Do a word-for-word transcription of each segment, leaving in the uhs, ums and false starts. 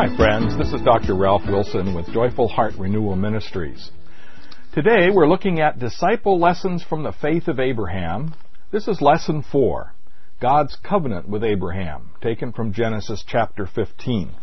Hi friends, this is Doctor Ralph Wilson with Joyful Heart Renewal Ministries. Today we're looking at Disciple Lessons from the Faith of Abraham. This is Lesson four, God's Covenant with Abraham, taken from Genesis chapter fifteen.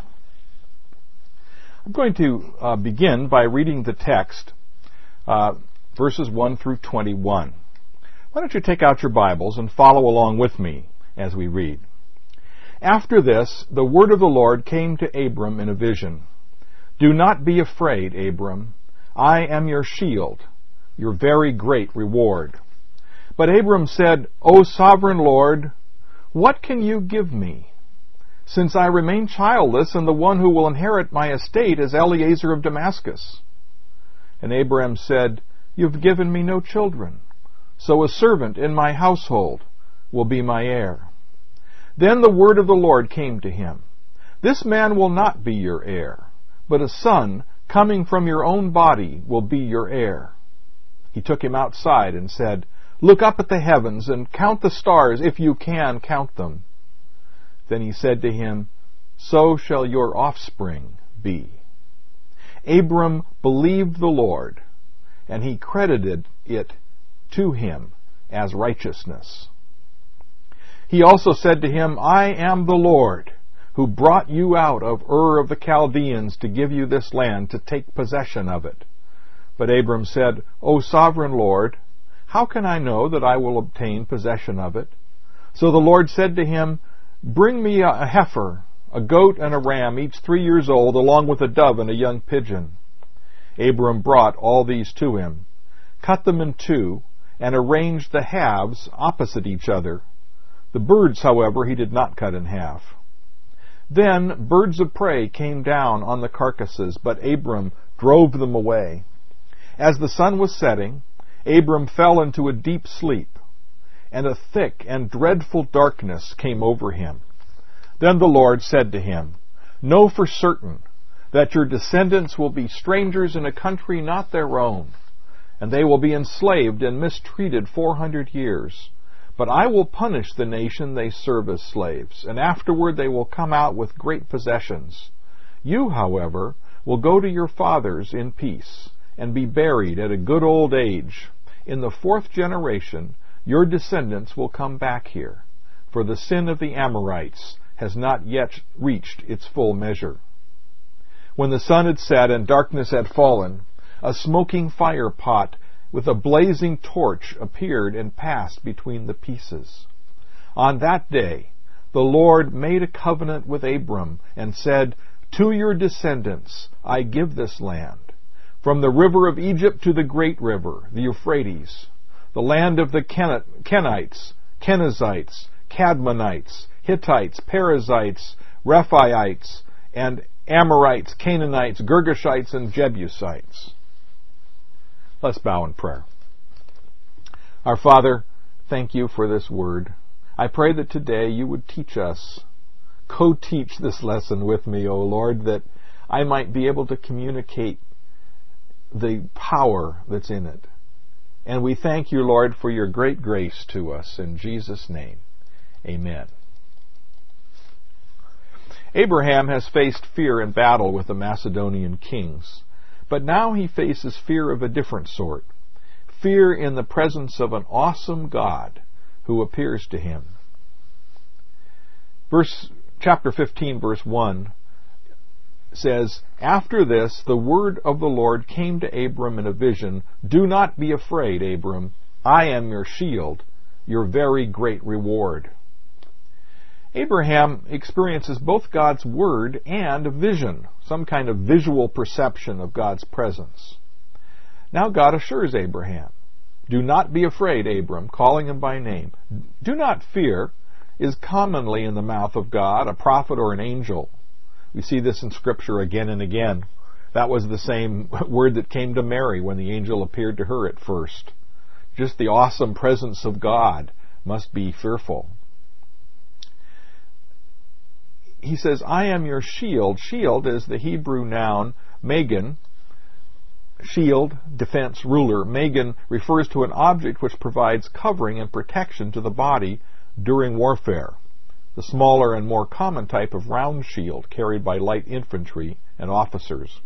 I'm going to uh, begin by reading the text, uh, verses one through twenty-one. Why don't you take out your Bibles and follow along with me as we read. After this, the word of the Lord came to Abram in a vision. Do not be afraid, Abram. I am your shield, your very great reward. But Abram said, O sovereign Lord, what can you give me? Since I remain childless, and the one who will inherit my estate is Eliezer of Damascus. And Abram said, You've given me no children, so a servant in my household will be my heir. Then the word of the Lord came to him. This man will not be your heir, but a son coming from your own body will be your heir. He took him outside and said, Look up at the heavens and count the stars if you can count them. Then he said to him, So shall your offspring be. Abram believed the Lord, and he credited it to him as righteousness. He also said to him, I am the Lord, who brought you out of Ur of the Chaldeans to give you this land to take possession of it. But Abram said, O sovereign Lord, how can I know that I will obtain possession of it? So the Lord said to him, Bring me a heifer, a goat and a ram, each three years old, along with a dove and a young pigeon. Abram brought all these to him, cut them in two, and arranged the halves opposite each other. The birds, however, he did not cut in half. Then birds of prey came down on the carcasses, but Abram drove them away. As the sun was setting, Abram fell into a deep sleep, and a thick and dreadful darkness came over him. Then the Lord said to him, Know for certain that your descendants will be strangers in a country not their own, and they will be enslaved and mistreated four hundred years. But I will punish the nation they serve as slaves, and afterward they will come out with great possessions. You, however, will go to your fathers in peace, and be buried at a good old age. In the fourth generation, your descendants will come back here, for the sin of the Amorites has not yet reached its full measure. When the sun had set and darkness had fallen, a smoking fire pot with a blazing torch appeared and passed between the pieces. On that day, the Lord made a covenant with Abram and said, To your descendants I give this land, from the river of Egypt to the great river, the Euphrates, the land of the Kenites, Kenizzites, Cadmonites, Hittites, Perizzites, Rephaites, and Amorites, Canaanites, Girgashites, and Jebusites. Let's bow in prayer. Our Father, thank you for this word. I pray that today you would teach us, co-teach this lesson with me, O Lord, that I might be able to communicate the power that's in it. And we thank you, Lord, for your great grace to us. In Jesus' name, amen. Abraham has faced fear in battle with the Macedonian kings. But now he faces fear of a different sort. Fear in the presence of an awesome God who appears to him. Verse, chapter fifteen, verse one says, After this, the word of the Lord came to Abram in a vision. Do not be afraid, Abram. I am your shield, your very great reward. Abraham experiences both God's word and a vision, some kind of visual perception of God's presence. Now God assures Abraham, Do not be afraid, Abram, calling him by name. Do not fear is commonly in the mouth of God, a prophet or an angel. We see this in Scripture again and again. That was the same word that came to Mary when the angel appeared to her at first. Just the awesome presence of God must be fearful. He says, I am your shield. Shield is the Hebrew noun Magen. Shield, defense, ruler. Magen refers to an object which provides covering and protection to the body during warfare. the smaller and more common type of round shield carried by light infantry and officers.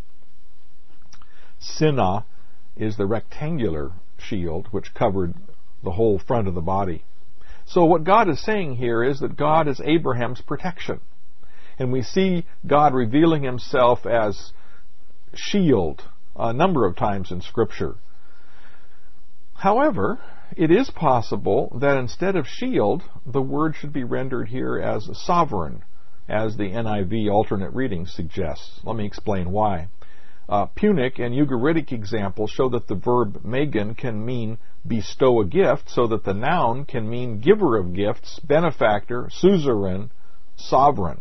Cinna is the rectangular shield which covered the whole front of the body. So what God is saying here is that God is Abraham's protection. And we see God revealing himself as shield a number of times in Scripture. However, it is possible that instead of shield, the word should be rendered here as sovereign, as the N I V alternate reading suggests. Let me explain why. Uh, Punic and Ugaritic examples show that the verb megan can mean bestow a gift, so that the noun can mean giver of gifts, benefactor, suzerain, sovereign.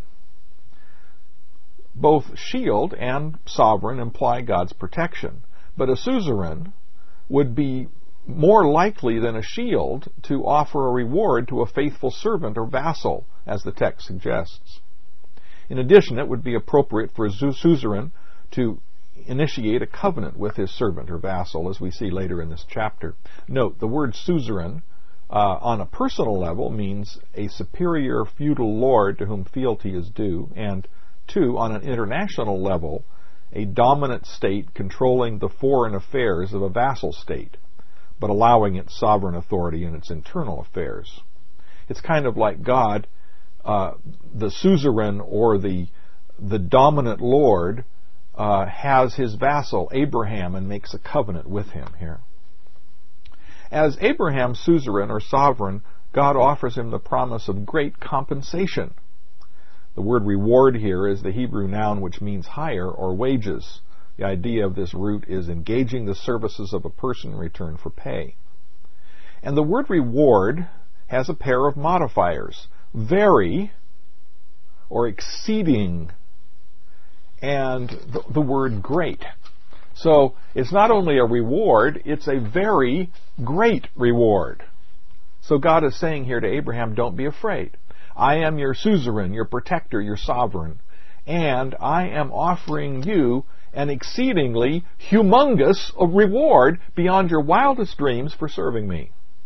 Both shield and sovereign imply God's protection, but a suzerain would be more likely than a shield to offer a reward to a faithful servant or vassal, as the text suggests. In addition, it would be appropriate for a suzerain to initiate a covenant with his servant or vassal, as we see later in this chapter. Note, the word suzerain uh, on a personal level means a superior feudal lord to whom fealty is due, and two, on an international level, a dominant state controlling the foreign affairs of a vassal state, but allowing its sovereign authority in its internal affairs. It's kind of like God, uh, the suzerain or the the dominant lord, uh, has his vassal Abraham and makes a covenant with him here. As Abraham's suzerain or sovereign, God offers him the promise of great compensation. The word reward here is the Hebrew noun which means hire or wages. The idea of this root is engaging the services of a person in return for pay. And the word reward has a pair of modifiers, very or exceeding, and the, the word great. So it's not only a reward, it's a very great reward. So God is saying here to Abraham, don't be afraid. I am your suzerain, your protector, your sovereign, and I am offering you an exceedingly humongous reward beyond your wildest dreams for serving me.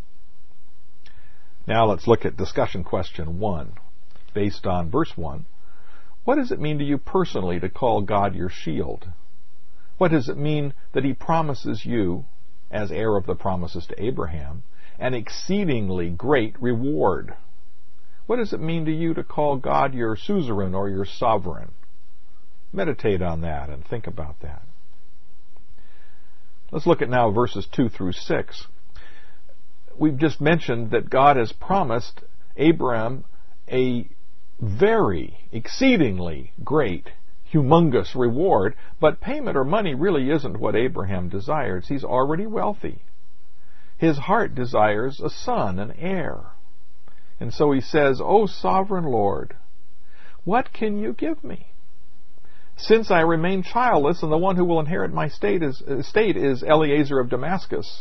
Now let's look at discussion question one, based on verse one. What does it mean to you personally to call God your shield? What does it mean that he promises you, as heir of the promises to Abraham, an exceedingly great reward? What does it mean to you to call God your suzerain or your sovereign? Meditate on that and think about that. Let's look at now verses two through six. We've just mentioned that God has promised Abraham a very, exceedingly great, humongous reward, but payment or money really isn't what Abraham desires. He's already wealthy. His heart desires a son, an heir. And so he says, O sovereign Lord, what can you give me? Since I remain childless, and the one who will inherit my estate is, estate is Eliezer of Damascus.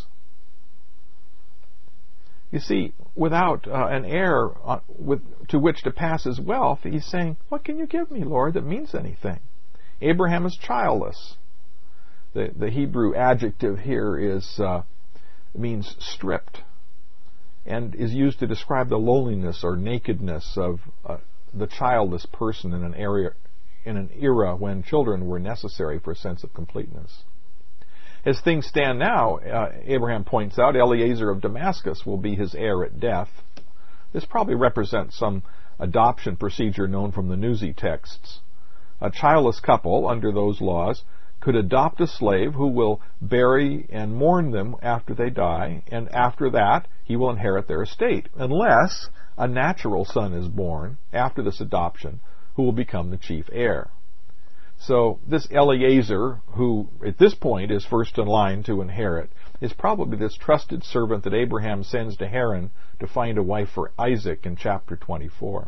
You see, without uh, an heir uh, with, to which to pass his wealth, he's saying, what can you give me, Lord, that means anything? Abraham is childless. The, the Hebrew adjective here is uh, means stripped, and is used to describe the loneliness or nakedness of uh, the childless person in an area, in an era when children were necessary for a sense of completeness. As things stand now, uh, Abraham points out, Eliezer of Damascus will be his heir at death. This probably represents some adoption procedure known from the Newsy texts. A childless couple, under those laws, could adopt a slave who will bury and mourn them after they die, and after that he will inherit their estate, unless a natural son is born after this adoption who will become the chief heir. So this Eliezer, who at this point is first in line to inherit, is probably this trusted servant that Abraham sends to Haran to find a wife for Isaac in chapter twenty-four.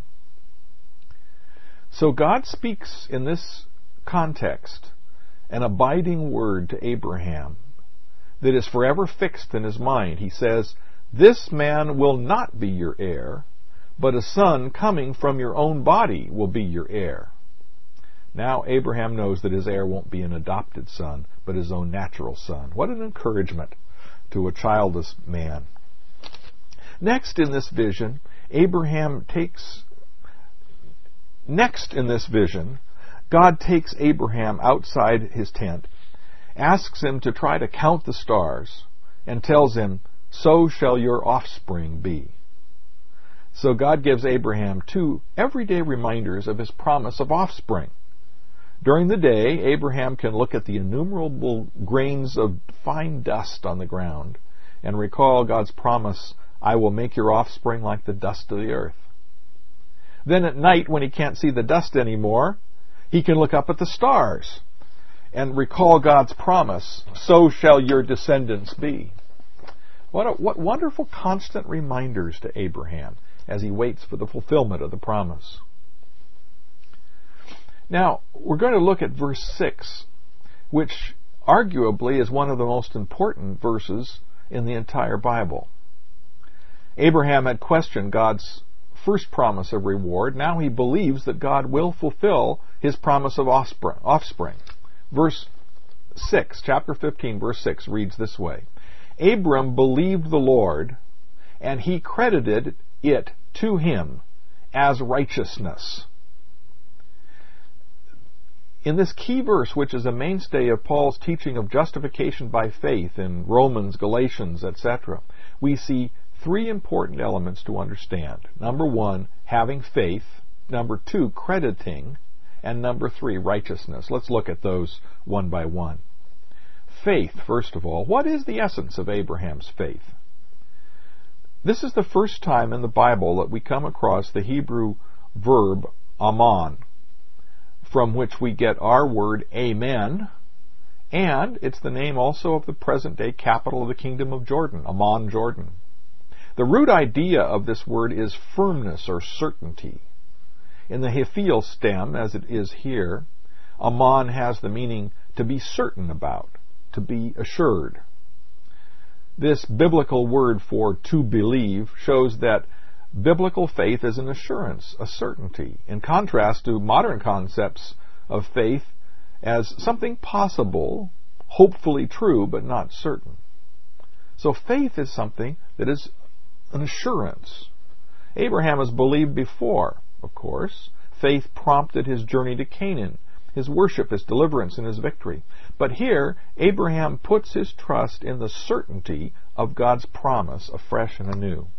So God speaks in this context an abiding word to Abraham that is forever fixed in his mind. He says, this man will not be your heir, but a son coming from your own body will be your heir. Now Abraham knows that his heir won't be an adopted son, but his own natural son. What an encouragement to a childless man. Next in this vision, Abraham takes Next in this vision, God takes Abraham outside his tent, asks him to try to count the stars, and tells him, "So shall your offspring be." So God gives Abraham two everyday reminders of his promise of offspring. During the day, Abraham can look at the innumerable grains of fine dust on the ground and recall God's promise, "I will make your offspring like the dust of the earth." Then at night, when he can't see the dust anymore, he can look up at the stars and recall God's promise, "So shall your descendants be." What, a, what wonderful constant reminders to Abraham as he waits for the fulfillment of the promise. Now, we're going to look at verse six, which arguably is one of the most important verses in the entire Bible. Abraham had questioned God's first promise of reward. Now he believes that God will fulfill his promise of offspring. Verse six, chapter fifteen, verse six reads this way: Abram believed the Lord, and he credited it to him as righteousness. In this key verse, which is a mainstay of Paul's teaching of justification by faith in Romans, Galatians, et cetera, we see three important elements to understand. Number one, having faith. Number two, crediting. And number three, righteousness. Let's look at those one by one. Faith, first of all. What is the essence of Abraham's faith? This is the first time in the Bible that we come across the Hebrew verb aman, from which we get our word amen, and it's the name also of the present-day capital of the kingdom of Jordan, Amman, Jordan. The root idea of this word is firmness or certainty. In the Hephiel stem, as it is here, Amman has the meaning to be certain about, to be assured. This biblical word for to believe shows that biblical faith is an assurance, a certainty, in contrast to modern concepts of faith as something possible, hopefully true, but not certain. So faith is something that is an assurance. Abraham has believed before, of course. Faith prompted his journey to Canaan, his worship, his deliverance, and his victory. But here, Abraham puts his trust in the certainty of God's promise afresh and anew.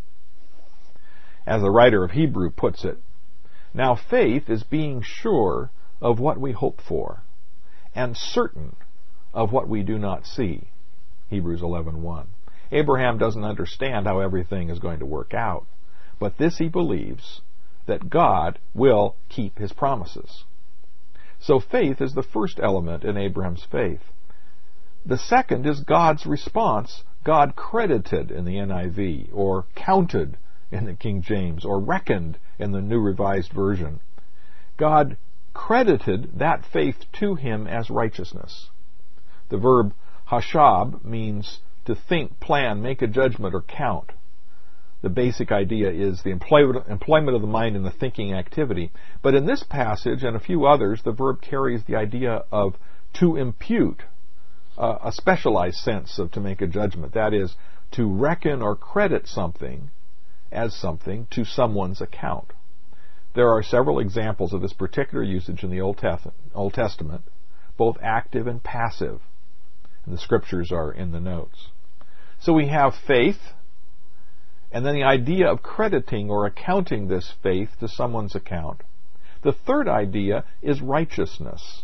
As the writer of Hebrew puts it, now faith is being sure of what we hope for, and certain of what we do not see. Hebrews eleven one. Abraham doesn't understand how everything is going to work out, but this he believes, that God will keep his promises. So faith is the first element in Abraham's faith. The second is God's response. God credited in the N I V, or counted in the King James, or reckoned in the New Revised Version. God credited that faith to him as righteousness. The verb hashab means to think, plan, make a judgment, or count. The basic idea is the employment, employment of the mind in the thinking activity. But in this passage and a few others, the verb carries the idea of to impute, uh, a specialized sense of to make a judgment. That is, to reckon or credit something as something to someone's account. There are several examples of this particular usage in the Old Testament, both active and passive. And the scriptures are in the notes. So we have faith, and then the idea of crediting or accounting this faith to someone's account. The third idea is righteousness.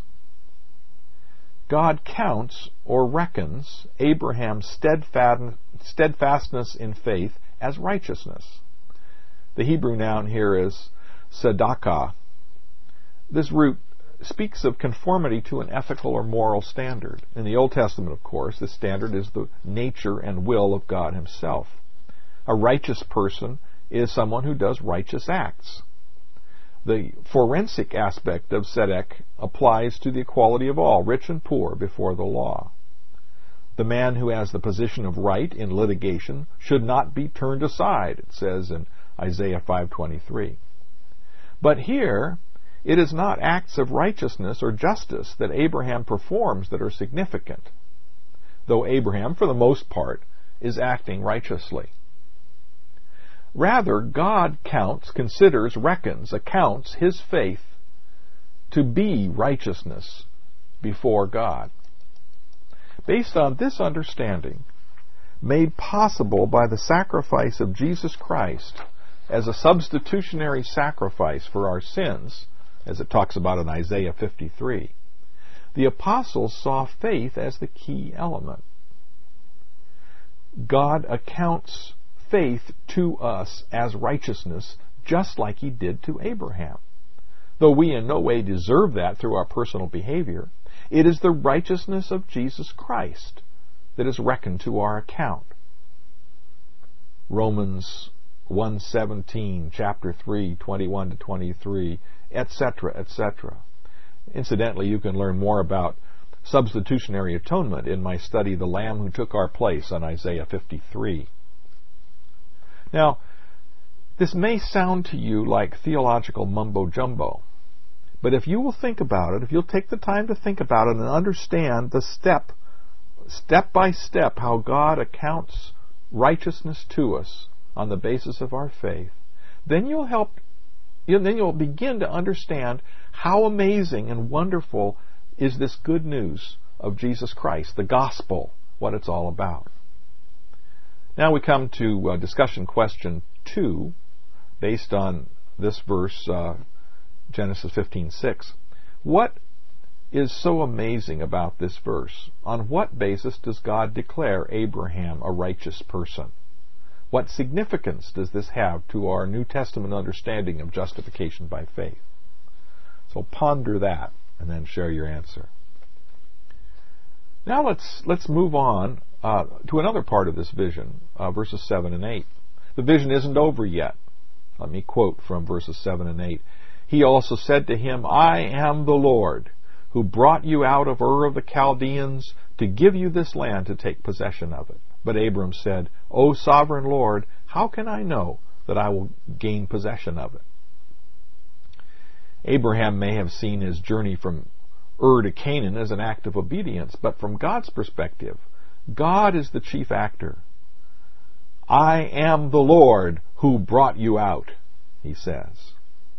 God counts or reckons Abraham's steadfastness in faith as righteousness. The Hebrew noun here is tzedakah. This root speaks of conformity to an ethical or moral standard. In the Old Testament, of course, this standard is the nature and will of God himself. A righteous person is someone who does righteous acts. The forensic aspect of tzedek applies to the equality of all, rich and poor, before the law. The man who has the position of right in litigation should not be turned aside, it says in Isaiah five twenty-three. But here, it is not acts of righteousness or justice that Abraham performs that are significant, though Abraham, for the most part, is acting righteously. Rather, God counts, considers, reckons, accounts his faith to be righteousness before God. Based on this understanding, made possible by the sacrifice of Jesus Christ as a substitutionary sacrifice for our sins, as it talks about in Isaiah fifty-three, the apostles saw faith as the key element. God accounts faith to us as righteousness, just like He did to Abraham. Though we in no way deserve that through our personal behavior, it is the righteousness of Jesus Christ that is reckoned to our account. Romans one seventeen, chapter three, twenty-one to twenty-three, et cetera, et cetera. Incidentally, you can learn more about substitutionary atonement in my study, The Lamb Who Took Our Place, on Isaiah fifty-three. Now, this may sound to you like theological mumbo-jumbo, but if you will think about it, if you'll take the time to think about it and understand the step, step by step, how God accounts righteousness to us on the basis of our faith, then you'll help, then you'll begin to understand how amazing and wonderful is this good news of Jesus Christ, the gospel, what it's all about. Now we come to uh, discussion question two, based on this verse, uh, Genesis fifteen six. What is so amazing about this verse? On what basis does God declare Abraham a righteous person? What significance does this have to our New Testament understanding of justification by faith? So ponder that and then share your answer. Now let's let's move on uh, to another part of this vision, uh, verses seven and eight. The vision isn't over yet. Let me quote from verses seven and eight. He also said to him, I am the Lord, who brought you out of Ur of the Chaldeans to give you this land to take possession of it. But Abram said, O sovereign Lord, how can I know that I will gain possession of it? Abraham may have seen his journey from Ur to Canaan as an act of obedience, but from God's perspective, God is the chief actor. I am the Lord who brought you out, he says.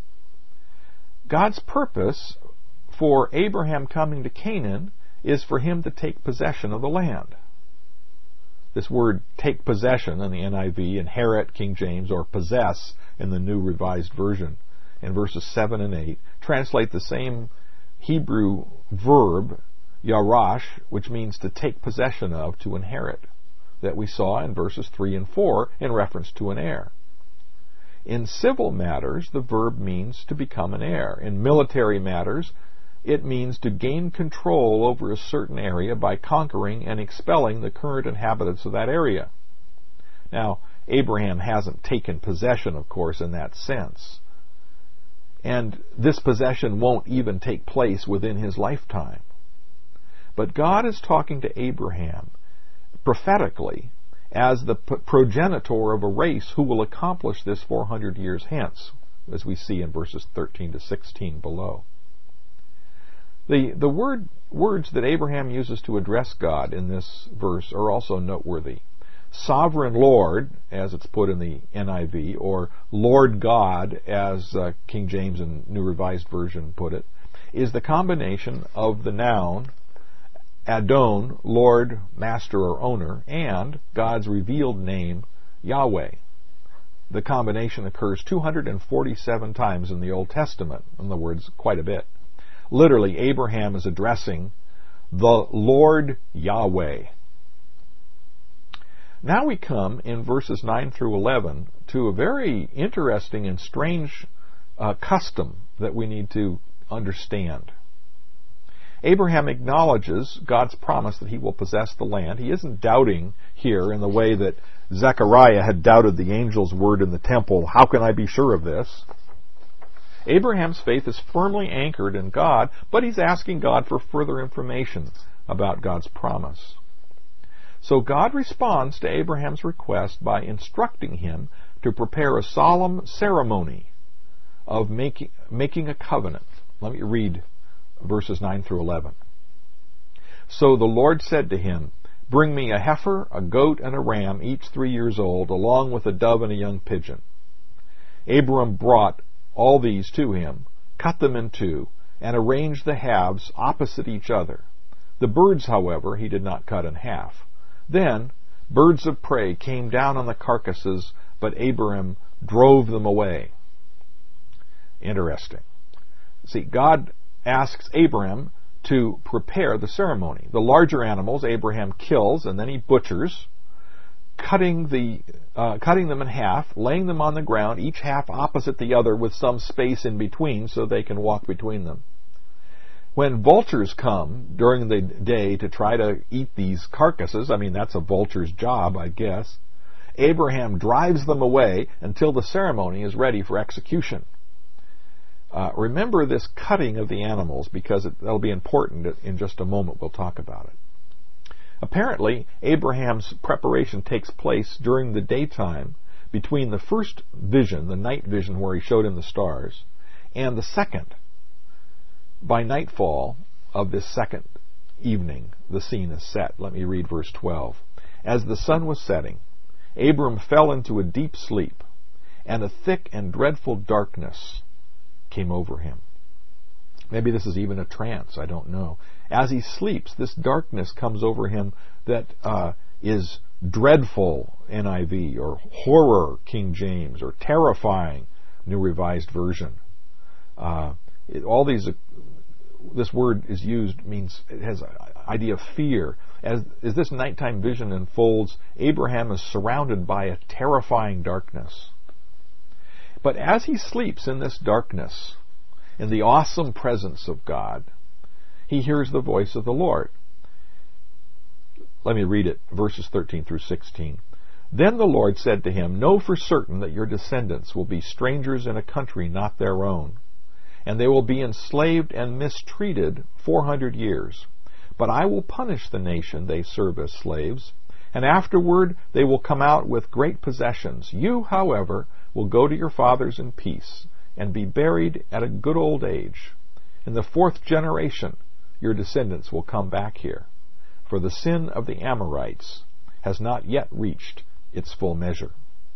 God's purpose for Abraham coming to Canaan is for him to take possession of the land. This word take possession in the N I V, inherit, King James, or possess in the New Revised Version, in verses seven and eight, translate the same Hebrew verb, yarash, which means to take possession of, to inherit, that we saw in verses three and four in reference to an heir. In civil matters, the verb means to become an heir. In military matters, it means to gain control over a certain area by conquering and expelling the current inhabitants of that area. Now, Abraham hasn't taken possession, of course, in that sense. And this possession won't even take place within his lifetime. But God is talking to Abraham prophetically as the progenitor of a race who will accomplish this four hundred years hence, as we see in verses thirteen to sixteen below. The, the word, words that Abraham uses to address God in this verse are also noteworthy. Sovereign Lord, as it's put in the N I V, or Lord God, as uh, King James and New Revised Version put it, is the combination of the noun Adon, Lord, Master, or Owner, and God's revealed name, Yahweh. The combination occurs two hundred forty-seven times in the Old Testament. In other words, quite a bit. Literally, Abraham is addressing the Lord Yahweh. Now we come in verses nine through eleven to a very interesting and strange uh, custom that we need to understand. Abraham acknowledges God's promise that he will possess the land. He isn't doubting here in the way that Zechariah had doubted the angel's word in the temple. How can I be sure of this? Abraham's faith is firmly anchored in God, but he's asking God for further information about God's promise. So God responds to Abraham's request by instructing him to prepare a solemn ceremony of making, making a covenant. Let me read verses nine through eleven. So the Lord said to him, Bring me a heifer, a goat, and a ram, each three years old, along with a dove and a young pigeon. Abram brought all these to him, cut them in two, and arranged the halves opposite each other. The birds, however, he did not cut in half. Then birds of prey came down on the carcasses, but Abraham drove them away. Interesting. See, God asks Abraham to prepare the ceremony. The larger animals Abraham kills and then he butchers, cutting the uh, cutting them in half, laying them on the ground, each half opposite the other with some space in between so they can walk between them. When vultures come during the day to try to eat these carcasses, I mean, that's a vulture's job, I guess, Abraham drives them away until the ceremony is ready for execution. Uh, remember this cutting of the animals, because it, that'll be important in just a moment. We'll talk about it. Apparently, Abraham's preparation takes place during the daytime between the first vision, the night vision where he showed him the stars, and the second. By nightfall of this second evening, the scene is set. Let me read verse twelve. As the sun was setting, Abram fell into a deep sleep, and a thick and dreadful darkness came over him. Maybe this is even a trance, I don't know. As he sleeps, this darkness comes over him that uh, is dreadful, N I V, or horror, King James, or terrifying, New Revised Version. Uh, it, all these, uh, this word is used, means, it has an idea of fear. As, as this nighttime vision unfolds, Abraham is surrounded by a terrifying darkness. But as he sleeps in this darkness, in the awesome presence of God, he hears the voice of the Lord. Let me read it, verses thirteen through sixteen. Then the Lord said to him, Know for certain that your descendants will be strangers in a country not their own, and they will be enslaved and mistreated four hundred years. But I will punish the nation they serve as slaves, and afterward they will come out with great possessions. You, however, will go to your fathers in peace, and be buried at a good old age. In the fourth generation, your descendants will come back here, for the sin of the Amorites has not yet reached its full measure.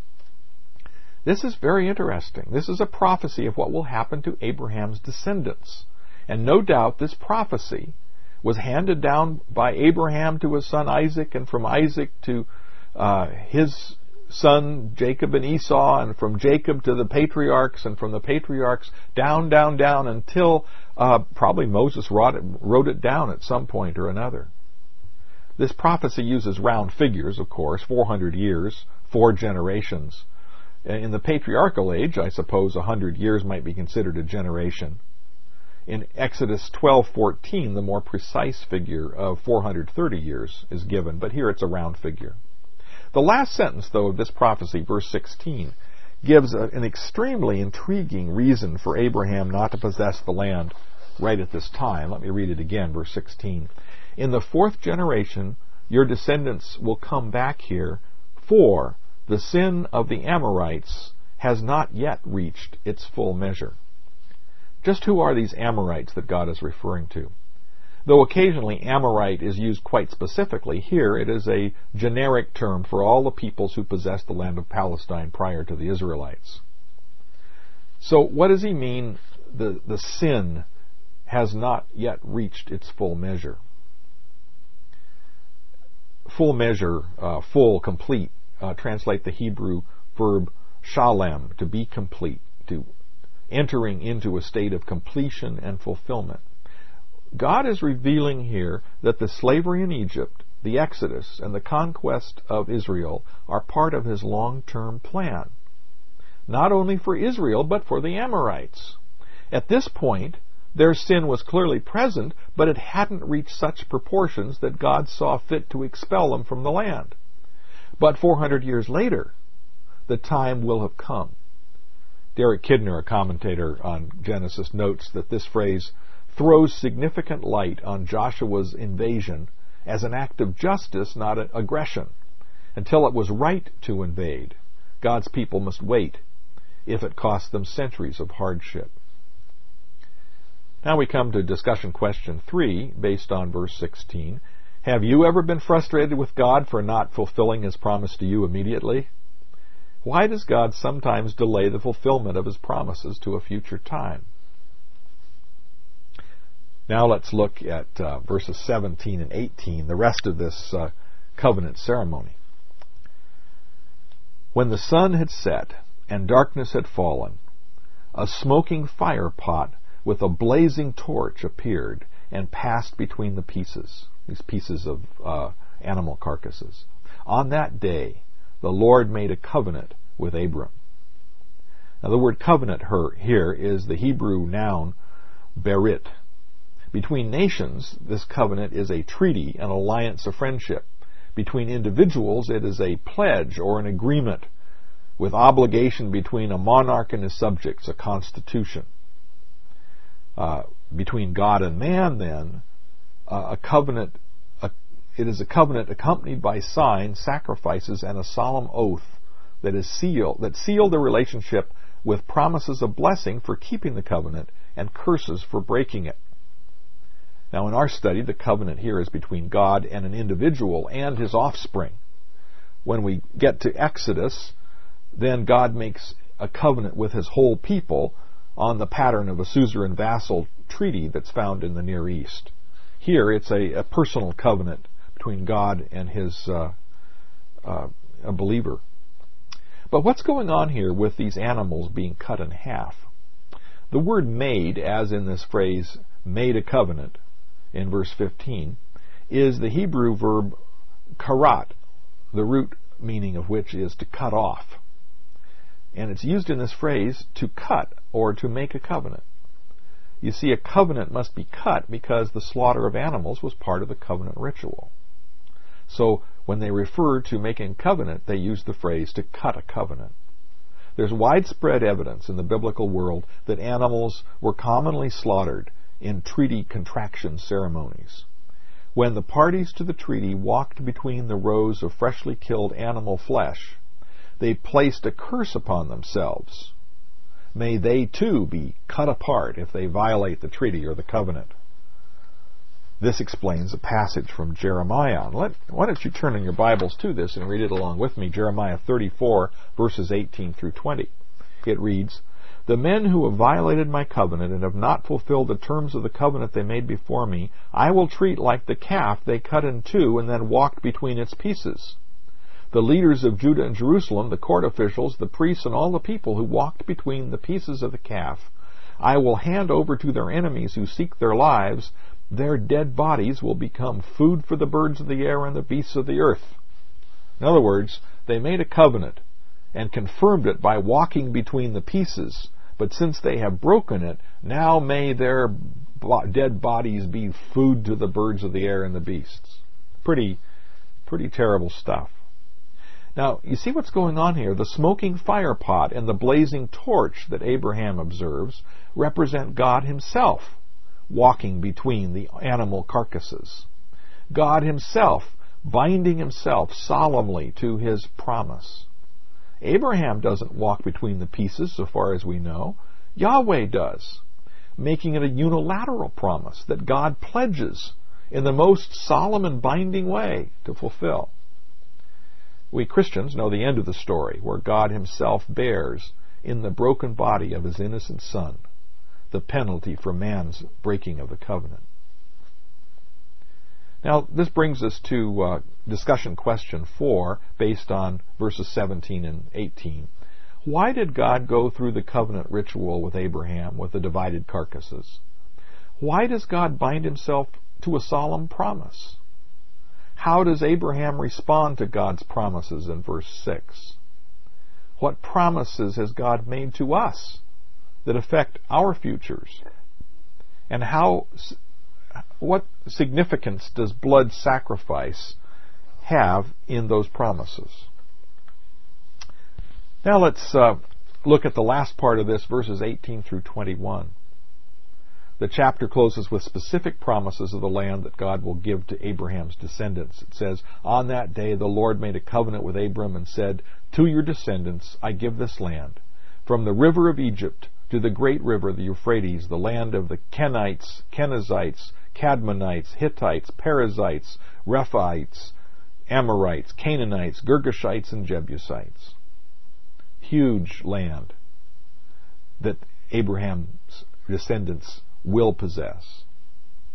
This is very interesting. This is a prophecy of what will happen to Abraham's descendants. And no doubt this prophecy was handed down by Abraham to his son Isaac, and from Isaac to uh, his son Jacob and Esau, and from Jacob to the patriarchs, and from the patriarchs down, down, down, until uh, probably Moses wrote it, wrote it down at some point or another. This prophecy uses round figures, of course, four hundred years, four generations. In the patriarchal age, I suppose one hundred years might be considered a generation. In Exodus twelve fourteen, the more precise figure of four hundred thirty years is given, but here it's a round figure. The last sentence, though, of this prophecy, verse sixteen, gives a, an extremely intriguing reason for Abraham not to possess the land right at this time. Let me read it again, verse sixteen. In the fourth generation, your descendants will come back here, for the sin of the Amorites has not yet reached its full measure. Just who are these Amorites that God is referring to? Though occasionally Amorite is used quite specifically, here it is a generic term for all the peoples who possessed the land of Palestine prior to the Israelites. So what does he mean, the, the sin has not yet reached its full measure? Full measure, uh, full, complete, uh, translate the Hebrew verb shalem, to be complete, to entering into a state of completion and fulfillment. God is revealing here that the slavery in Egypt, the Exodus, and the conquest of Israel are part of his long-term plan. Not only for Israel, but for the Amorites. At this point, their sin was clearly present, but it hadn't reached such proportions that God saw fit to expel them from the land. But four hundred years later, the time will have come. Derek Kidner, a commentator on Genesis, notes that this phrase throws significant light on Joshua's invasion as an act of justice, not an aggression. Until it was right to invade, God's people must wait, if it cost them centuries of hardship. Now we come to discussion question three, based on verse sixteen. Have you ever been frustrated with God for not fulfilling his promise to you immediately? Why does God sometimes delay the fulfillment of his promises to a future time? Now let's look at uh, verses seventeen and eighteen, the rest of this uh, covenant ceremony. When the sun had set and darkness had fallen, a smoking fire pot with a blazing torch appeared and passed between the pieces, these pieces of uh, animal carcasses. On that day, the Lord made a covenant with Abram. Now the word covenant here is the Hebrew noun berit. Between nations, this covenant is a treaty, an alliance of friendship. Between individuals, it is a pledge or an agreement with obligation between a monarch and his subjects, a constitution. Uh, between God and man, then, uh, a covenant, a, it is a covenant accompanied by signs, sacrifices, and a solemn oath that is sealed, that seal the relationship with promises of blessing for keeping the covenant and curses for breaking it. Now, in our study, the covenant here is between God and an individual and his offspring. When we get to Exodus, then God makes a covenant with his whole people on the pattern of a suzerain vassal treaty that's found in the Near East. Here, it's a, a personal covenant between God and his uh, uh, a believer. But what's going on here with these animals being cut in half? The word made, as in this phrase, made a covenant, in verse fifteen, is the Hebrew verb karat, the root meaning of which is to cut off. And it's used in this phrase to cut or to make a covenant. You see, a covenant must be cut because the slaughter of animals was part of the covenant ritual. So when they refer to making a covenant, they use the phrase to cut a covenant. There's widespread evidence in the biblical world that animals were commonly slaughtered in treaty contraction ceremonies. When the parties to the treaty walked between the rows of freshly killed animal flesh, they placed a curse upon themselves. May they too be cut apart if they violate the treaty or the covenant. This explains a passage from Jeremiah. Let, why don't you turn in your Bibles to this and read it along with me, Jeremiah thirty-four, verses eighteen through twenty. It reads, "The men who have violated my covenant and have not fulfilled the terms of the covenant they made before me, I will treat like the calf they cut in two and then walked between its pieces. The leaders of Judah and Jerusalem, the court officials, the priests, and all the people who walked between the pieces of the calf, I will hand over to their enemies who seek their lives. Their dead bodies will become food for the birds of the air and the beasts of the earth." In other words, they made a covenant and confirmed it by walking between the pieces. But since they have broken it, now may their bo- dead bodies be food to the birds of the air and the beasts. Pretty, pretty terrible stuff. Now, you see what's going on here. The smoking fire pot and the blazing torch that Abraham observes represent God himself walking between the animal carcasses. God himself binding himself solemnly to his promise. Abraham doesn't walk between the pieces so far as we know. Yahweh does, making it a unilateral promise that God pledges in the most solemn and binding way to fulfill. We Christians know the end of the story, where God himself bears in the broken body of his innocent Son the penalty for man's breaking of the covenant. Now, this brings us to uh, discussion question four, based on verses seventeen and eighteen. Why did God go through the covenant ritual with Abraham with the divided carcasses? Why does God bind himself to a solemn promise? How does Abraham respond to God's promises in verse six? What promises has God made to us that affect our futures? And how, what significance does blood sacrifice have in those promises? Now let's uh, look at the last part of this, verses eighteen through twenty-one. The chapter closes with specific promises of the land that God will give to Abraham's descendants. It says, "On that day the Lord made a covenant with Abram and said, 'To your descendants I give this land, from the river of Egypt to the great river, the Euphrates, the land of the Kenites, Kenizzites, Cadmonites, Hittites, Perizzites, Rephaites, Amorites, Canaanites, Girgashites, and Jebusites.'" Huge land that Abraham's descendants will possess.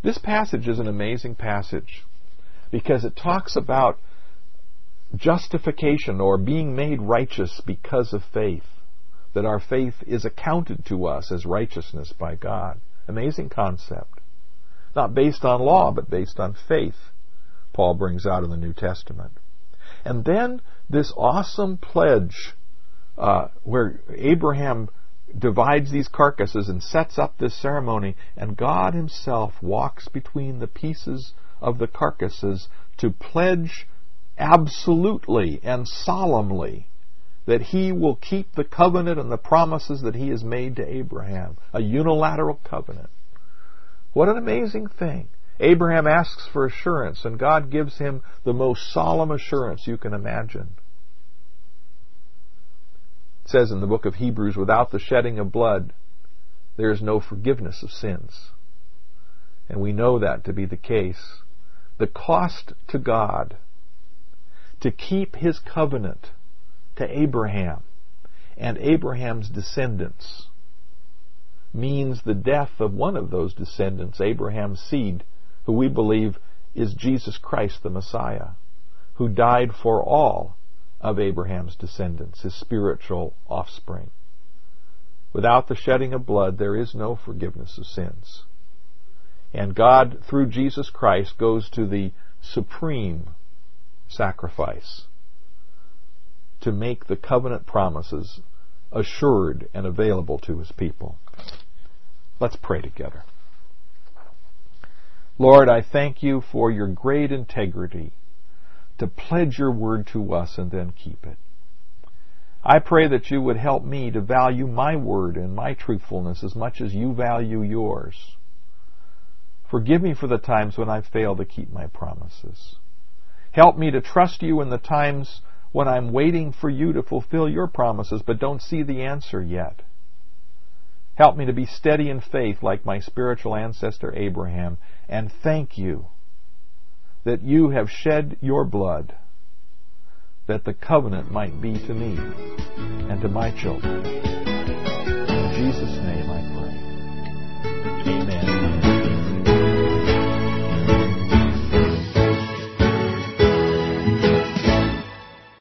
This passage is an amazing passage because it talks about justification or being made righteous because of faith, that our faith is accounted to us as righteousness by God. Amazing concept. Not based on law, but based on faith, Paul brings out in the New Testament. And then this awesome pledge uh, where Abraham divides these carcasses and sets up this ceremony, and God himself walks between the pieces of the carcasses to pledge absolutely and solemnly that he will keep the covenant and the promises that he has made to Abraham. A unilateral covenant. What an amazing thing. Abraham asks for assurance, and God gives him the most solemn assurance you can imagine. It says in the book of Hebrews, without the shedding of blood, there is no forgiveness of sins. And we know that to be the case. The cost to God to keep his covenant to Abraham and Abraham's descendants means the death of one of those descendants, Abraham's seed, who we believe is Jesus Christ the Messiah, who died for all of Abraham's descendants, his spiritual offspring. Without the shedding of blood, there is no forgiveness of sins. And God, through Jesus Christ, goes to the supreme sacrifice to make the covenant promises assured and available to his people. Let's pray together. Lord, I thank you for your great integrity to pledge your word to us and then keep it. I pray that you would help me to value my word and my truthfulness as much as you value yours. Forgive me for the times when I fail to keep my promises. Help me to trust you in the times when I'm waiting for you to fulfill your promises but don't see the answer yet. Help me to be steady in faith like my spiritual ancestor Abraham, and thank you that you have shed your blood that the covenant might be to me and to my children. In Jesus' name.